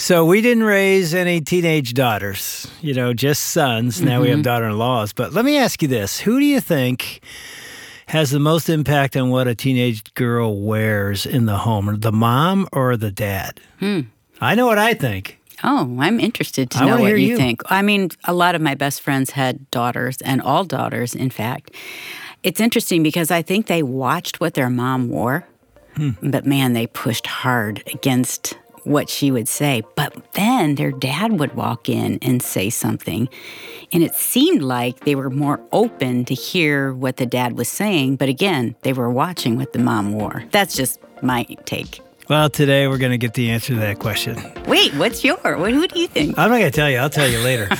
So we didn't raise any teenage daughters, just sons. Now we have daughter-in-laws. But let me ask you this. Who do you think has the most impact on what a teenage girl wears in the home, the mom or the dad? I know what I think. Oh, I'm interested to know what you think. I mean, a lot of my best friends had daughters, and all daughters, in fact. It's interesting because I think they watched what their mom wore, but man, they pushed hard against what she would say. But then their dad would walk in and say something, and it seemed like they were more open to hear what the dad was saying. But again, they were watching what the mom wore. That's just my take. Well, today we're going to get the answer to that question. Wait, what's your? Who do you think? I'm not going to tell you. I'll tell you later.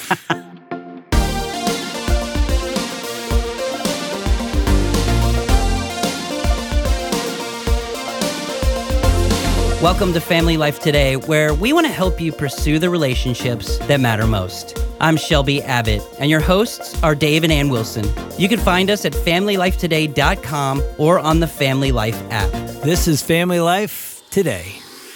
Welcome to Family Life Today, where we want to help you pursue the relationships that matter most. I'm Shelby Abbott, and your hosts are Dave and Ann Wilson. You can find us at FamilyLifeToday.com or on the Family Life app. This is Family Life Today.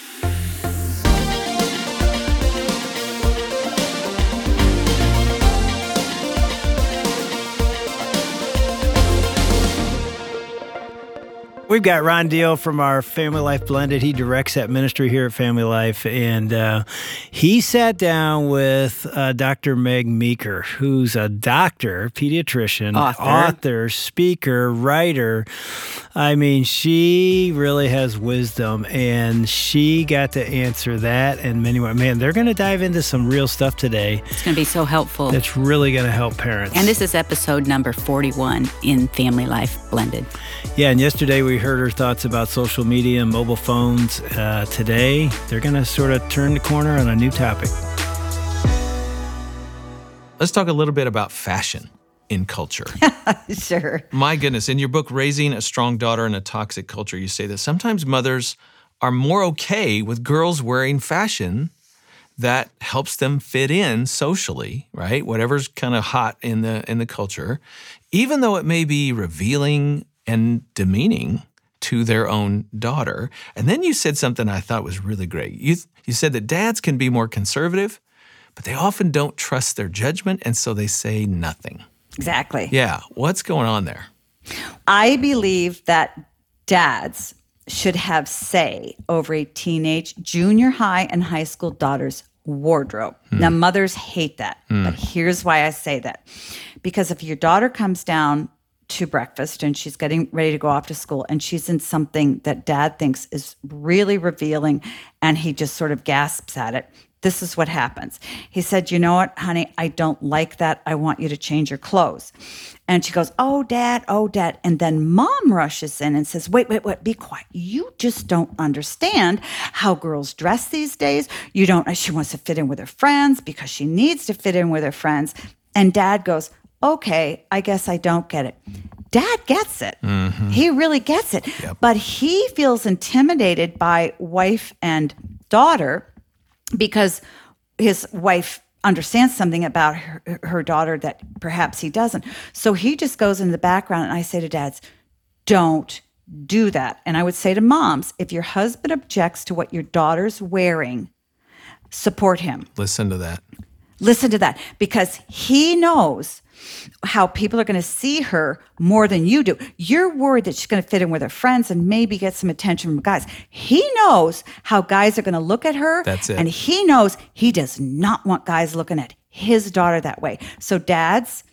We've got Ron Deal from our Family Life Blended. He directs that ministry here at Family Life. And he sat down with Dr. Meg Meeker, who's a doctor, pediatrician, author, speaker, writer. I mean, she really has wisdom, and she got to answer that and many more. Man, they're going to dive into some real stuff today. It's going to be so helpful. That's really going to help parents. And this is episode number 41 in Family Life Blended. Yeah, and yesterday we heard her thoughts about social media and mobile phones. Today, they're going to sort of turn the corner on a new topic. Let's talk a little bit about fashion in culture. Sure. My goodness, in your book, Raising a Strong Daughter in a Toxic Culture, you say that sometimes mothers are more okay with girls wearing fashion that helps them fit in socially, right? Whatever's kind of hot in the culture, even though it may be revealing and demeaning to their own daughter. And then you said something I thought was really great. You said that dads can be more conservative, but they often don't trust their judgment, and so they say nothing. Exactly. Yeah. What's going on there? I believe that dads should have say over a teenage, junior high, and high school daughter's wardrobe. Now, mothers hate that, but here's why I say that. Because if your daughter comes down to breakfast and she's getting ready to go off to school and she's in something that dad thinks is really revealing and he just sort of gasps at it, this is what happens. He said, "You know what, honey, I don't like that. I want you to change your clothes." And she goes, oh, dad. And then mom rushes in and says, wait, be quiet. You just don't understand how girls dress these days. She wants to fit in with her friends because she needs to fit in with her friends. And dad goes, okay, I guess I don't get it. Dad gets it. Mm-hmm. He really gets it. Yep. But he feels intimidated by wife and daughter because his wife understands something about her daughter that perhaps he doesn't. So he just goes in the background, and I say to dads, don't do that. And I would say to moms, if your husband objects to what your daughter's wearing, support him. Listen to that, because he knows how people are going to see her more than you do. You're worried that she's going to fit in with her friends and maybe get some attention from guys. He knows how guys are going to look at her. That's it. And he knows he does not want guys looking at his daughter that way. So dads,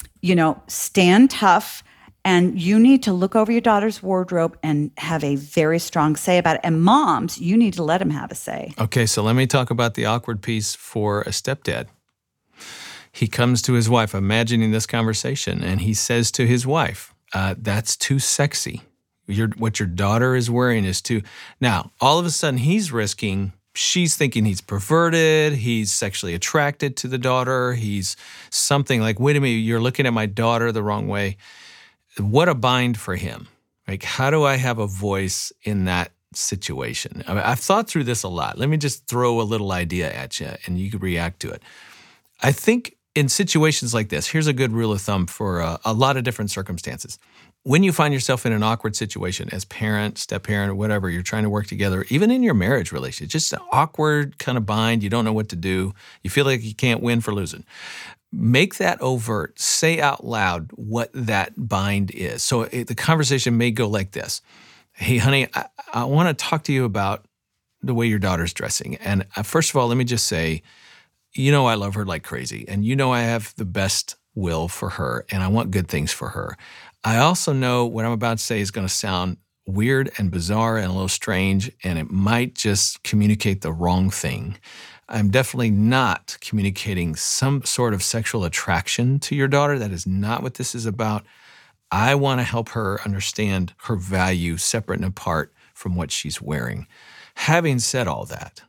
stand tough, and you need to look over your daughter's wardrobe and have a very strong say about it. And moms, you need to let him have a say. Okay, so let me talk about the awkward piece for a stepdad. He comes to his wife, imagining this conversation, and he says to his wife, that's too sexy. What your daughter is wearing is too... Now, all of a sudden, she's thinking he's perverted, he's sexually attracted to the daughter, he's something like, wait a minute, you're looking at my daughter the wrong way. What a bind for him. Like, how do I have a voice in that situation? I've thought through this a lot. Let me just throw a little idea at you, and you can react to it. I think in situations like this, here's a good rule of thumb for a lot of different circumstances. When you find yourself in an awkward situation as parent, step-parent, or whatever, you're trying to work together, even in your marriage relationship, just an awkward kind of bind, you don't know what to do, you feel like you can't win for losing. Make that overt. Say out loud what that bind is. So the conversation may go like this. Hey, honey, I want to talk to you about the way your daughter's dressing. And first of all, let me just say, you know I love her like crazy, and you know I have the best will for her, and I want good things for her. I also know what I'm about to say is going to sound weird and bizarre and a little strange, and it might just communicate the wrong thing. I'm definitely not communicating some sort of sexual attraction to your daughter. That is not what this is about. I want to help her understand her value separate and apart from what she's wearing. Having said all that,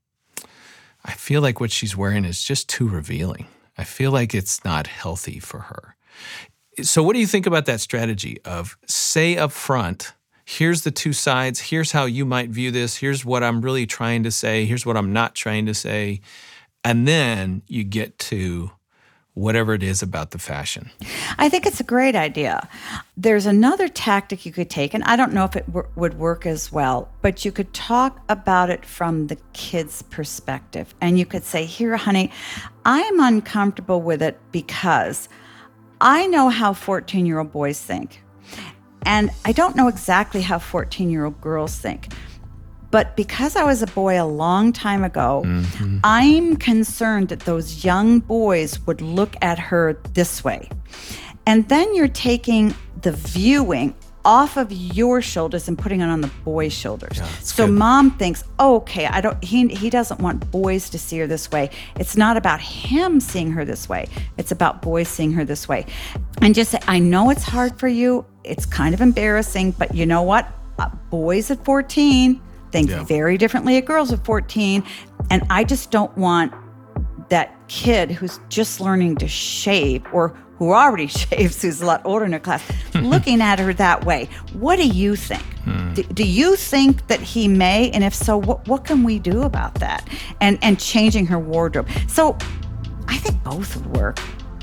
I feel like what she's wearing is just too revealing. I feel like it's not healthy for her. So what do you think about that strategy of say up front, here's the two sides, here's how you might view this, here's what I'm really trying to say, here's what I'm not trying to say, and then you get to whatever it is about the fashion? I think it's a great idea. There's another tactic you could take, and I don't know if it would work as well, but you could talk about it from the kid's perspective. And you could say, here, honey, I'm uncomfortable with it because I know how 14-year-old boys think. And I don't know exactly how 14-year-old girls think. But because I was a boy a long time ago, I'm concerned that those young boys would look at her this way. And then you're taking the viewing off of your shoulders and putting it on the boy's shoulders. Yeah, so good. Mom thinks, oh, okay, he doesn't want boys to see her this way. It's not about him seeing her this way. It's about boys seeing her this way. And just say, I know it's hard for you. It's kind of embarrassing, but you know what? Boys at 14 think very differently at girls at 14. And I just don't want that kid who's just learning to shave or who already shaves, who's a lot older in her class, looking at her that way. What do you think? Do you think that he may? And if so, what can we do about that? And changing her wardrobe. So I think both would work.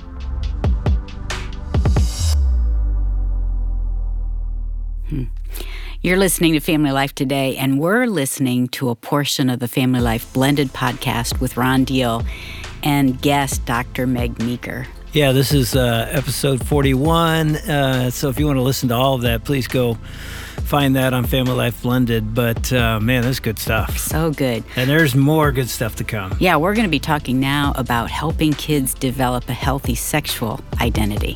You're listening to Family Life Today, and we're listening to a portion of the Family Life Blended podcast with Ron Deal and guest Dr. Meg Meeker. Yeah, this is episode 41. So if you want to listen to all of that, please go find that on Family Life Blended. But man, that's good stuff. So good. And there's more good stuff to come. Yeah, we're going to be talking now about helping kids develop a healthy sexual identity.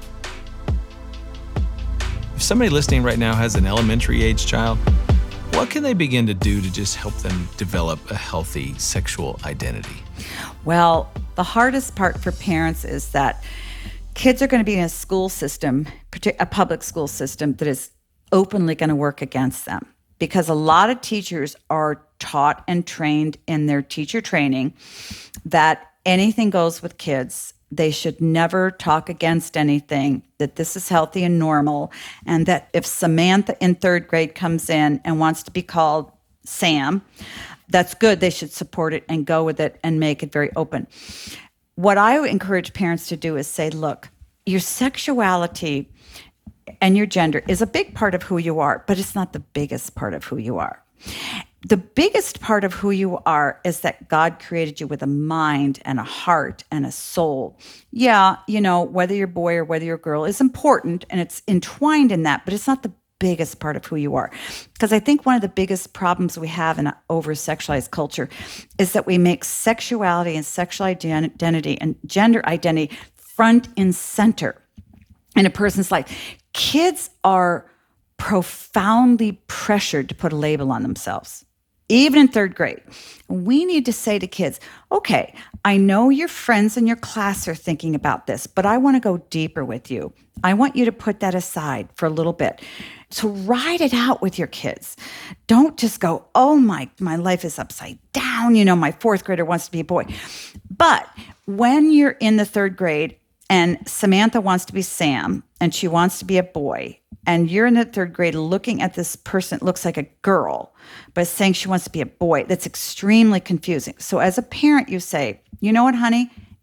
If somebody listening right now has an elementary age child, what can they begin to do to just help them develop a healthy sexual identity? Well, the hardest part for parents is that kids are going to be in a school system, a public school system, that is openly going to work against them. Because a lot of teachers are taught and trained in their teacher training that anything goes with kids. They should never talk against anything, that this is healthy and normal, and that if Samantha in third grade comes in and wants to be called Sam, that's good. They should support it and go with it and make it very open. What I would encourage parents to do is say, look, your sexuality and your gender is a big part of who you are, but it's not the biggest part of who you are. The biggest part of who you are is that God created you with a mind and a heart and a soul. Yeah, you know, whether you're a boy or whether you're a girl is important and it's entwined in that, but it's not the biggest part of who you are. Because I think one of the biggest problems we have in an over-sexualized culture is that we make sexuality and sexual identity and gender identity front and center in a person's life. Kids are profoundly pressured to put a label on themselves, even in third grade. We need to say to kids, okay, I know your friends in your class are thinking about this, but I want to go deeper with you. I want you to put that aside for a little bit. So ride it out with your kids. Don't just go, oh, my life is upside down. You know, my fourth grader wants to be a boy. But when you're in the third grade and Samantha wants to be Sam and she wants to be a boy, and you're in the third grade looking at this person that looks like a girl, but saying she wants to be a boy, that's extremely confusing. So as a parent, you say, you know what, honey?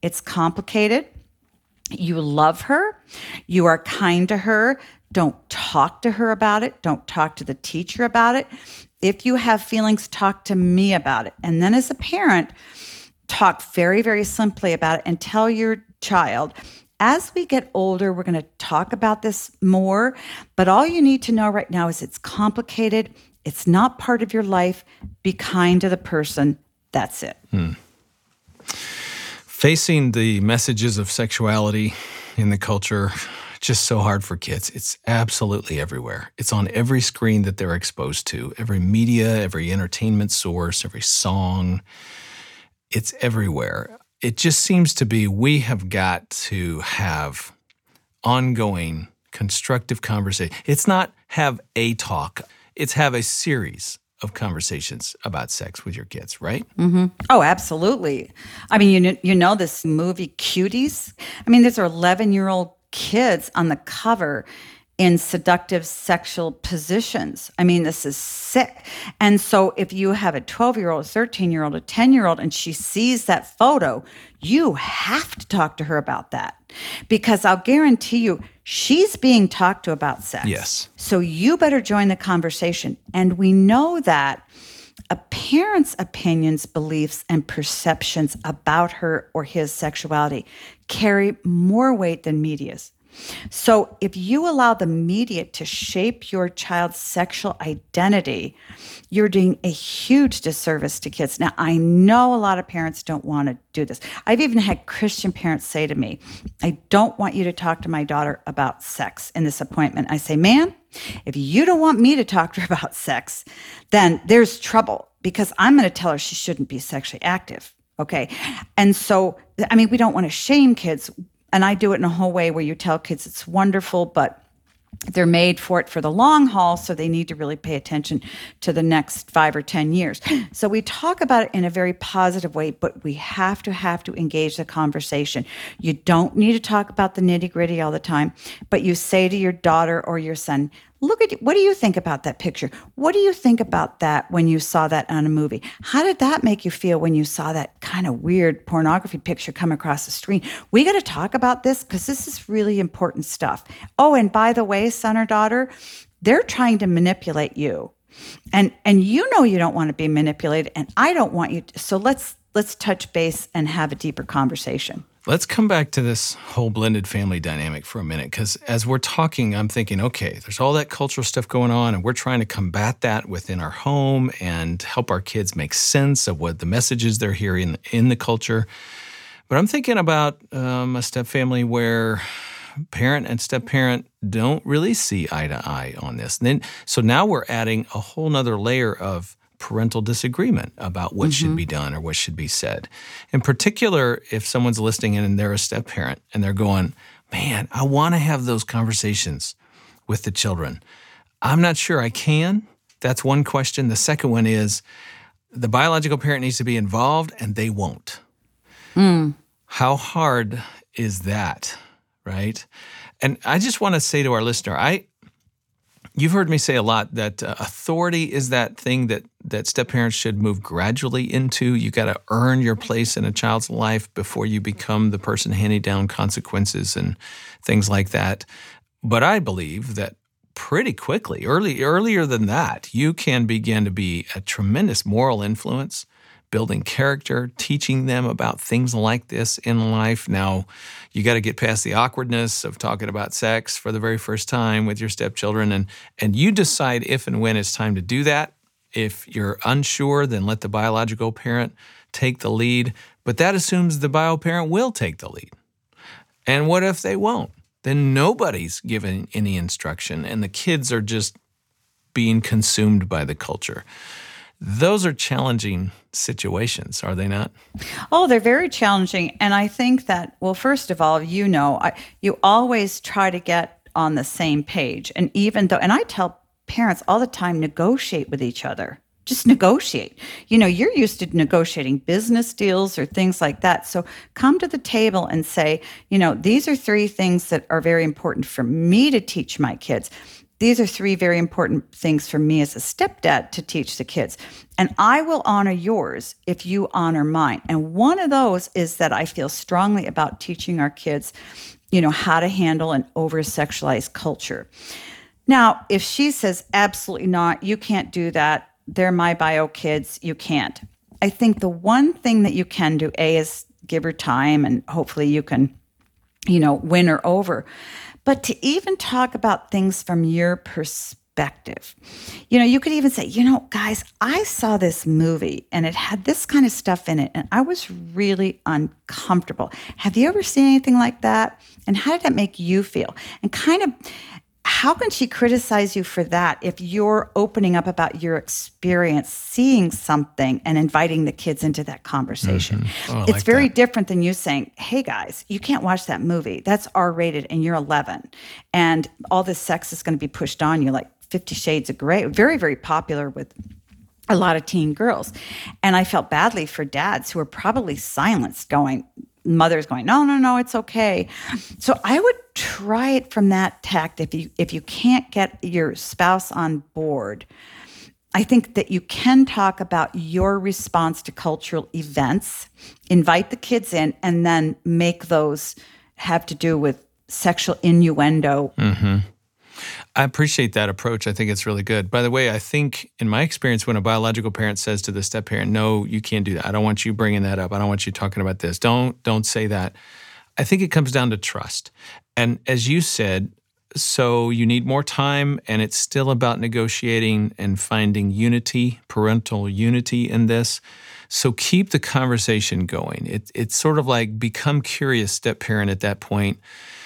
It's complicated. You love her. You are kind to her. Don't talk to her about it. Don't talk to the teacher about it. If you have feelings, talk to me about it. And then as a parent, talk very, very simply about it and tell your child, as we get older, we're going to talk about this more. But all you need to know right now is it's complicated. It's not part of your life. Be kind to the person. That's it. Facing the messages of sexuality in the culture, just so hard for kids. It's absolutely everywhere. It's on every screen that they're exposed to, every media, every entertainment source, every song. It's everywhere. It just seems to be we have got to have ongoing, constructive conversation. It's not have a talk. It's have a series of conversations about sex with your kids, right? Mm-hmm. Oh, absolutely. I mean, you know this movie Cuties? I mean, these are 11-year-old kids on the cover in seductive sexual positions. I mean, this is sick. And so if you have a 12-year-old, a 13-year-old, a 10-year-old, and she sees that photo, you have to talk to her about that. Because I'll guarantee you, she's being talked to about sex. Yes. So you better join the conversation. And we know that a parent's opinions, beliefs, and perceptions about her or his sexuality carry more weight than media's. So if you allow the media to shape your child's sexual identity, you're doing a huge disservice to kids. Now, I know a lot of parents don't want to do this. I've even had Christian parents say to me, I don't want you to talk to my daughter about sex in this appointment. I say, man, if you don't want me to talk to her about sex, then there's trouble because I'm going to tell her she shouldn't be sexually active. Okay. And so, I mean, we don't want to shame kids. And I do it in a whole way where you tell kids it's wonderful, but they're made for it for the long haul, so they need to really pay attention to the next 5 or 10 years. So we talk about it in a very positive way, but we have to engage the conversation. You don't need to talk about the nitty-gritty all the time, but you say to your daughter or your son, look at, what do you think about that picture? What do you think about that when you saw that on a movie? How did that make you feel when you saw that kind of weird pornography picture come across the screen? We got to talk about this because this is really important stuff. Oh, and by the way, son or daughter, they're trying to manipulate you. And you know you don't want to be manipulated, and I don't want you to. So let's touch base and have a deeper conversation. Let's come back to this whole blended family dynamic for a minute, because as we're talking, I'm thinking, okay, there's all that cultural stuff going on, and we're trying to combat that within our home and help our kids make sense of what the messages they're hearing in the culture. But I'm thinking about a step family where parent and step-parent don't really see eye to eye on this. So now we're adding a whole nother layer of parental disagreement about what should be done or what should be said. In particular, if someone's listening in and they're a step-parent and they're going, man, I want to have those conversations with the children. I'm not sure I can. That's one question. The second one is the biological parent needs to be involved and they won't. How hard is that, right? And I just want to say to our listener, you've heard me say a lot that authority is that thing that step-parents should move gradually into. You got to earn your place in a child's life before you become the person handing down consequences and things like that. But I believe that pretty quickly, earlier than that, you can begin to be a tremendous moral influence, building character, teaching them about things like this in life. Now, you got to get past the awkwardness of talking about sex for the very first time with your stepchildren, and you decide if and when it's time to do that. If you're unsure, then let the biological parent take the lead, but that assumes the bio parent will take the lead. And what if they won't? Then nobody's given any instruction, and the kids are just being consumed by the culture. Those are challenging situations, are they not? Oh, they're very challenging. And I think that, well, first of all, you always try to get on the same page. And even though, and I tell parents all the time, negotiate with each other. Just negotiate. You're used to negotiating business deals or things like that. So come to the table and say, these are 3 things that are very important for me to teach my kids. these are 3 very important things for me as a stepdad to teach the kids. And I will honor yours if you honor mine. And one of those is that I feel strongly about teaching our kids, how to handle an over-sexualized culture. Now, if she says, absolutely not, you can't do that, they're my bio kids, you can't. I think the one thing that you can do, A, is give her time, and hopefully you can, win her over. But to even talk about things from your perspective, you could even say, guys, I saw this movie and it had this kind of stuff in it, and I was really uncomfortable. Have you ever seen anything like that? And how did that make you feel? And kind of, how can she criticize you for that if you're opening up about your experience, seeing something, and inviting the kids into that conversation? Mm-hmm. Oh, it's very different than you saying, hey, guys, you can't watch that movie. That's R-rated and you're 11. And all this sex is going to be pushed on you, like 50 Shades of Grey. Very, very popular with a lot of teen girls. And I felt badly for dads who were probably silenced, mothers going, no, it's okay. So I would try it from that tact. If you can't get your spouse on board, I think that you can talk about your response to cultural events, invite the kids in, and then make those have to do with sexual innuendo. Mm-hmm. I appreciate that approach. I think it's really good. By the way, I think in my experience, when a biological parent says to the step parent, no, you can't do that. I don't want you bringing that up. I don't want you talking about this. Don't say that. I think it comes down to trust. And as you said, so you need more time, and it's still about negotiating and finding unity, parental unity in this. So keep the conversation going. It's sort of like become curious step parent at that point.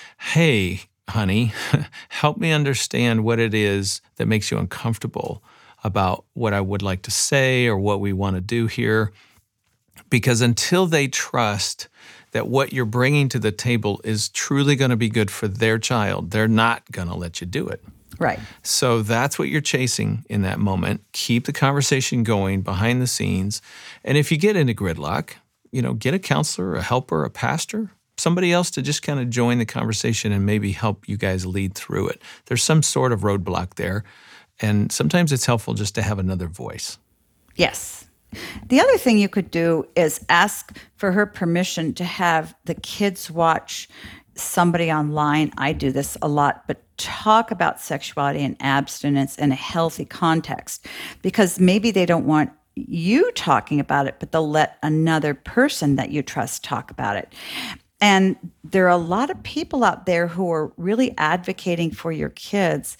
Hey, honey, help me understand what it is that makes you uncomfortable about what I would like to say or what we want to do here. Because until they trust that what you're bringing to the table is truly going to be good for their child, they're not going to let you do it. Right. So that's what you're chasing in that moment. Keep the conversation going behind the scenes. And if you get into gridlock, get a counselor, a helper, a pastor, somebody else to just kind of join the conversation and maybe help you guys lead through it. There's some sort of roadblock there. And sometimes it's helpful just to have another voice. Yes. The other thing you could do is ask for her permission to have the kids watch somebody online. I do this a lot, but talk about sexuality and abstinence in a healthy context, because maybe they don't want you talking about it, but they'll let another person that you trust talk about it. And there are a lot of people out there who are really advocating for your kids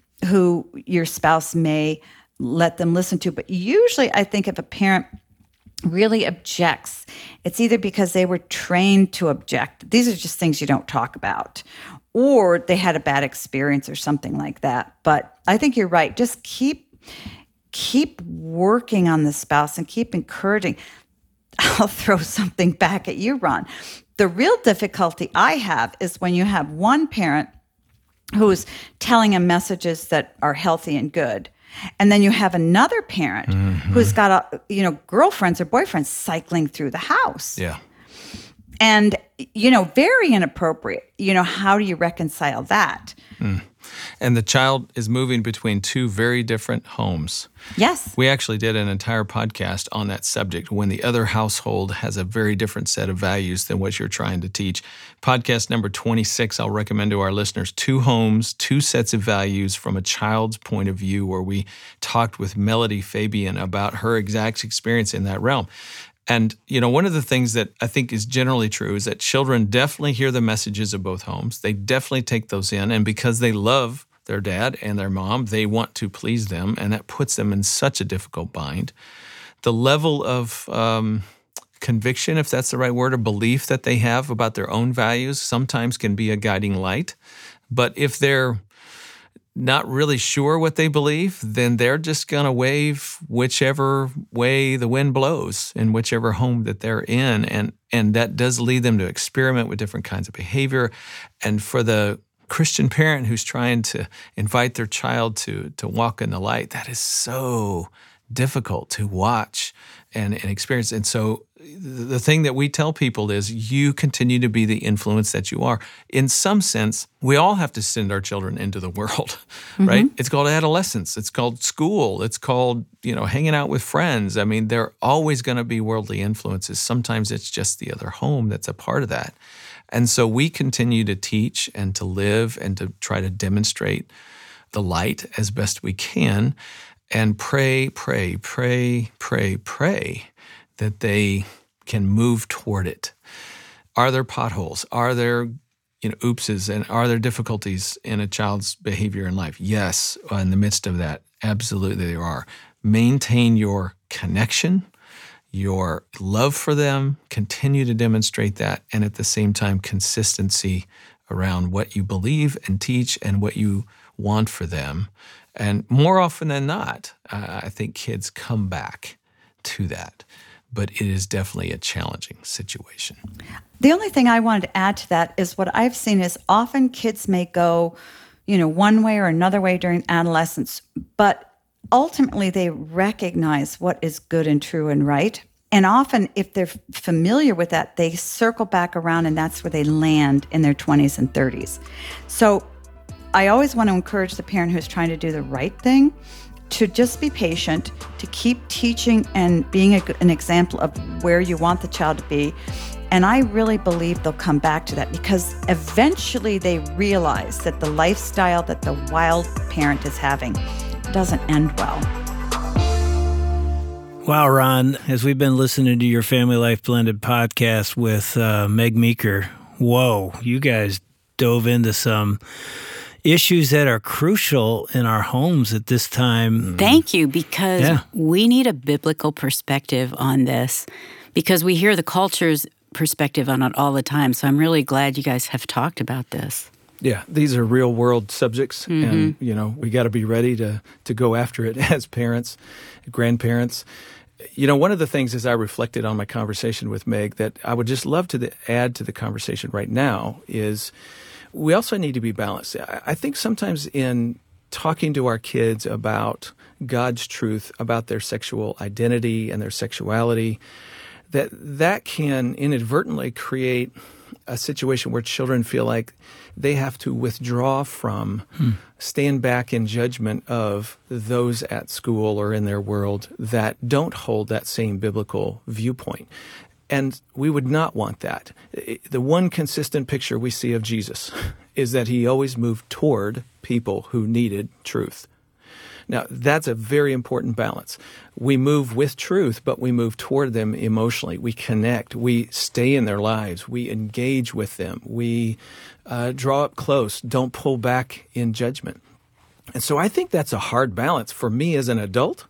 who your spouse may let them listen to. But usually I think if a parent really objects, it's either because they were trained to object. These are just things you don't talk about. Or they had a bad experience or something like that. But I think you're right. Just keep working on the spouse and keep encouraging. I'll throw something back at you, Ron. The real difficulty I have is when you have one parent who's telling them messages that are healthy and good, and then you have another parent who's got girlfriends or boyfriends cycling through the house. Yeah. And, very inappropriate. How do you reconcile that? And the child is moving between 2 very different homes. Yes. We actually did an entire podcast on that subject, when the other household has a very different set of values than what you're trying to teach. Podcast number 26, I'll recommend to our listeners, 2 homes, 2 sets of values from a child's point of view, where we talked with Melody Fabian about her exact experience in that realm. And, one of the things that I think is generally true is that children definitely hear the messages of both homes. They definitely take those in. And because they love their dad and their mom, they want to please them. And that puts them in such a difficult bind. The level of conviction, if that's the right word, or belief that they have about their own values sometimes can be a guiding light. But if they're not really sure what they believe, then they're just going to wave whichever way the wind blows in whichever home that they're in. And that does lead them to experiment with different kinds of behavior. And for the Christian parent who's trying to invite their child to walk in the light, that is so difficult to watch and experience. And so the thing that we tell people is you continue to be the influence that you are. In some sense, we all have to send our children into the world, right? It's called adolescence. It's called school. It's called, hanging out with friends. I mean, there are always going to be worldly influences. Sometimes it's just the other home that's a part of that. And so we continue to teach and to live and to try to demonstrate the light as best we can and pray that they can move toward it. Are there potholes? Are there oopses? And are there difficulties in a child's behavior in life? Yes, in the midst of that, absolutely there are. Maintain your connection, your love for them, continue to demonstrate that, and at the same time, consistency around what you believe and teach and what you want for them. And more often than not, I think kids come back to that. But it is definitely a challenging situation. The only thing I wanted to add to that is what I've seen is often kids may go, one way or another way during adolescence, but ultimately they recognize what is good and true and right. And often if they're familiar with that, they circle back around and that's where they land in their 20s and 30s. So I always want to encourage the parent who's trying to do the right thing to just be patient, to keep teaching and being an example of where you want the child to be. And I really believe they'll come back to that because eventually they realize that the lifestyle that the wild parent is having doesn't end well. Wow, Ron, as we've been listening to your Family Life Blended podcast with Meg Meeker, whoa, you guys dove into some issues that are crucial in our homes at this time. Thank you, because we need a biblical perspective on this because we hear the culture's perspective on it all the time. So I'm really glad you guys have talked about this. Yeah, these are real world subjects, and we got to be ready to go after it as parents, grandparents. One of the things as I reflected on my conversation with Meg that I would just love to add to the conversation right now is we also need to be balanced. I think sometimes in talking to our kids about God's truth, about their sexual identity and their sexuality, that can inadvertently create a situation where children feel like they have to withdraw from, stand back in judgment of those at school or in their world that don't hold that same biblical viewpoint. And we would not want that. The one consistent picture we see of Jesus is that he always moved toward people who needed truth. Now, that's a very important balance. We move with truth, but we move toward them emotionally. We connect. We stay in their lives. We engage with them. We draw up close. Don't pull back in judgment. And so I think that's a hard balance for me as an adult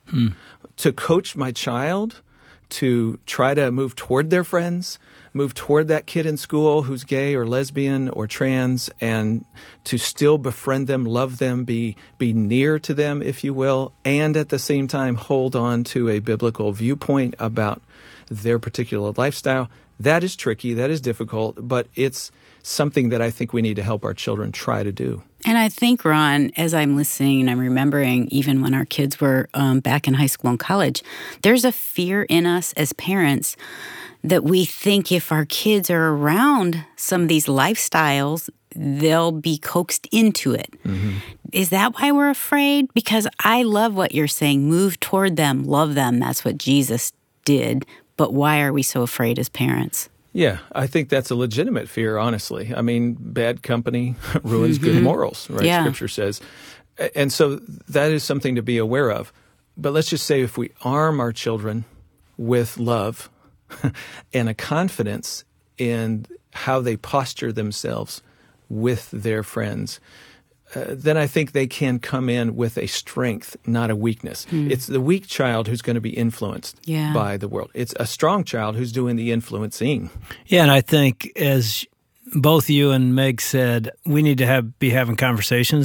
to coach my child to try to move toward their friends, move toward that kid in school who's gay or lesbian or trans, and to still befriend them, love them, be near to them, if you will, and at the same time hold on to a biblical viewpoint about their particular lifestyle. That is tricky, that is difficult, but it's something that I think we need to help our children try to do. And I think, Ron, as I'm listening and I'm remembering even when our kids were back in high school and college, there's a fear in us as parents that we think if our kids are around some of these lifestyles, they'll be coaxed into it. Is that why we're afraid? Because I love what you're saying. Move toward them, love them. That's what Jesus did. But why are we so afraid as parents? Yeah, I think that's a legitimate fear, honestly. I mean, bad company ruins good morals, right? Yeah. Scripture says. And so that is something to be aware of. But let's just say if we arm our children with love and a confidence in how they posture themselves with their friends, then I think they can come in with a strength, not a weakness. It's the weak child who's going to be influenced by the world. It's a strong child who's doing the influencing. Yeah, and I think as both you and Meg said, we need to be having conversations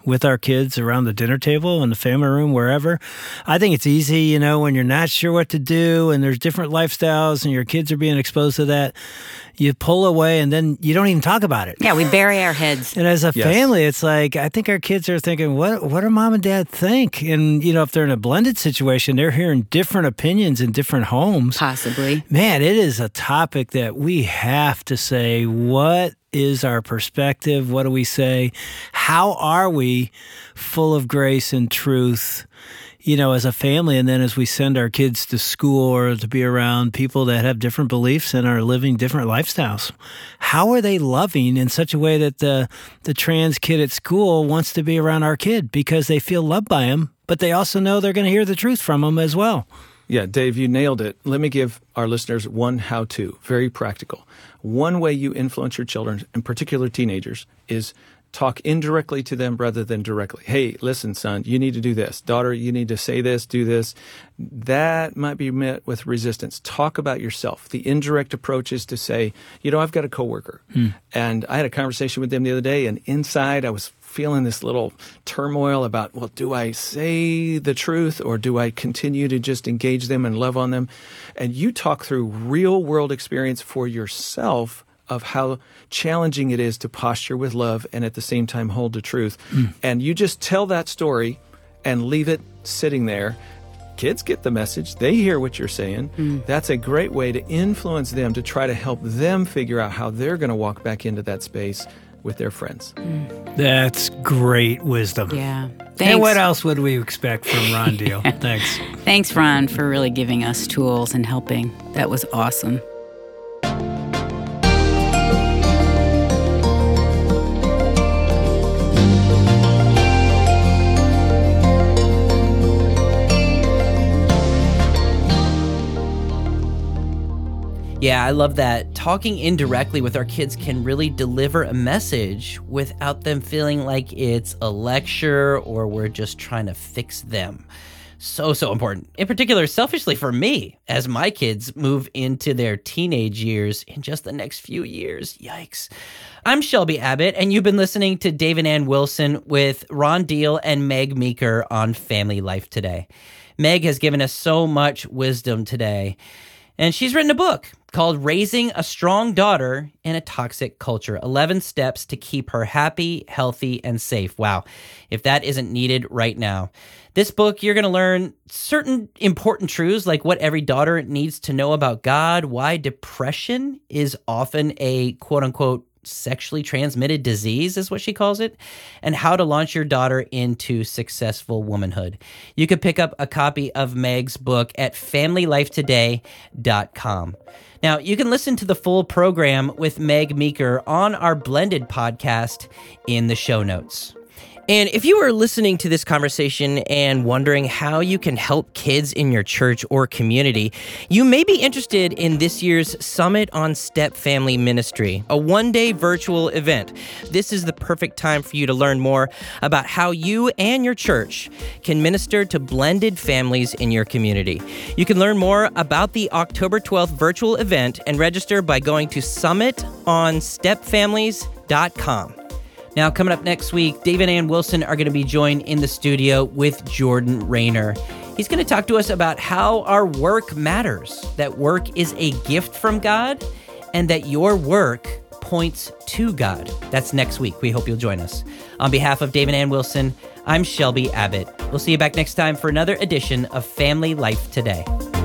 with our kids around the dinner table, in the family room, wherever. I think it's easy, when you're not sure what to do and there's different lifestyles and your kids are being exposed to that. You pull away and then you don't even talk about it. Yeah, we bury our heads. And as a family, it's like, I think our kids are thinking, what do mom and dad think? And, if they're in a blended situation, they're hearing different opinions in different homes. Possibly. Man, it is a topic that we have to say, what is our perspective? What do we say? How are we full of grace and truth, as a family, and then as we send our kids to school or to be around people that have different beliefs and are living different lifestyles? How are they loving in such a way that the trans kid at school wants to be around our kid because they feel loved by him, but they also know they're going to hear the truth from him as well? Yeah, Dave, you nailed it. Let me give our listeners one how-to, very practical. One way you influence your children, in particular teenagers, is talk indirectly to them rather than directly. Hey, listen, son, you need to do this. Daughter, you need to say this, do this. That might be met with resistance. Talk about yourself. The indirect approach is to say, I've got a coworker, and I had a conversation with them the other day, and inside I was feeling this little turmoil about, well, do I say the truth or do I continue to just engage them and love on them? And you talk through real world experience for yourself of how challenging it is to posture with love and at the same time hold the truth. And you just tell that story and leave it sitting there. Kids get the message. They hear what you're saying. That's a great way to influence them to try to help them figure out how they're going to walk back into that space with their friends. That's great wisdom. Yeah. Thanks. And what else would we expect from Ron Deal? Thanks. Thanks, Ron, for really giving us tools and helping. That was awesome. Yeah, I love that. Talking indirectly with our kids can really deliver a message without them feeling like it's a lecture or we're just trying to fix them. So important. In particular, selfishly for me, as my kids move into their teenage years in just the next few years. Yikes. I'm Shelby Abbott, and you've been listening to Dave and Ann Wilson with Ron Deal and Meg Meeker on Family Life Today. Meg has given us so much wisdom today, and she's written a book called Raising a Strong Daughter in a Toxic Culture, 11 Steps to Keep Her Happy, Healthy, and Safe. Wow, if that isn't needed right now. This book, you're going to learn certain important truths like what every daughter needs to know about God, why depression is often a quote-unquote sexually transmitted disease is what she calls it, and how to launch your daughter into successful womanhood. You can pick up a copy of Meg's book at FamilyLifeToday.com. Now, you can listen to the full program with Meg Meeker on our Blended podcast in the show notes. And if you are listening to this conversation and wondering how you can help kids in your church or community, you may be interested in this year's Summit on Step Family Ministry, a one-day virtual event. This is the perfect time for you to learn more about how you and your church can minister to blended families in your community. You can learn more about the October 12th virtual event and register by going to summitonstepfamilies.com. Now, coming up next week, Dave and Ann Wilson are going to be joined in the studio with Jordan Rayner. He's going to talk to us about how our work matters, that work is a gift from God, and that your work points to God. That's next week. We hope you'll join us. On behalf of Dave and Ann Wilson, I'm Shelby Abbott. We'll see you back next time for another edition of Family Life Today.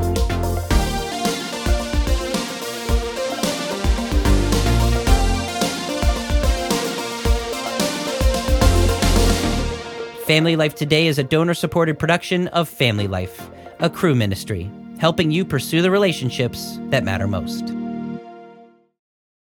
Family Life Today is a donor-supported production of Family Life, a Cru ministry, helping you pursue the relationships that matter most.